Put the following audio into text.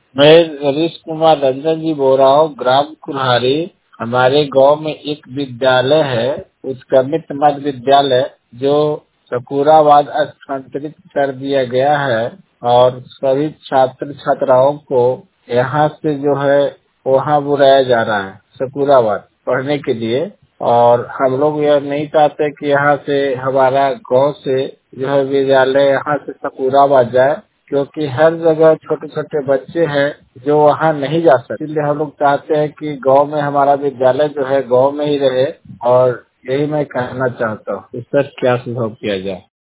मैं रवीश कुमार रंजन जी बोल रहा हूँ, ग्राम कुल्हारी। हमारे गांव में एक विद्यालय है, उसका मित्र मध्य विद्यालय, जो सकूराबाद स्थानांतरित कर दिया गया है और सभी छात्र छात्राओं को यहाँ से जो है वहाँ बुलाया जा रहा है सकूराबाद पढ़ने के लिए। और हम लोग यह नहीं चाहते कि यहाँ से हमारा गांव से जो है विद्यालय यहाँ से सकूराबाद जाए, क्योंकि हर जगह छोटे छोटे बच्चे हैं जो वहाँ नहीं जा सकते। इसलिए हम लोग चाहते हैं कि गांव में हमारा विद्यालय जो है गांव में ही रहे। और यही मैं कहना चाहता हूँ, इस पर क्या सुझाव किया जाए।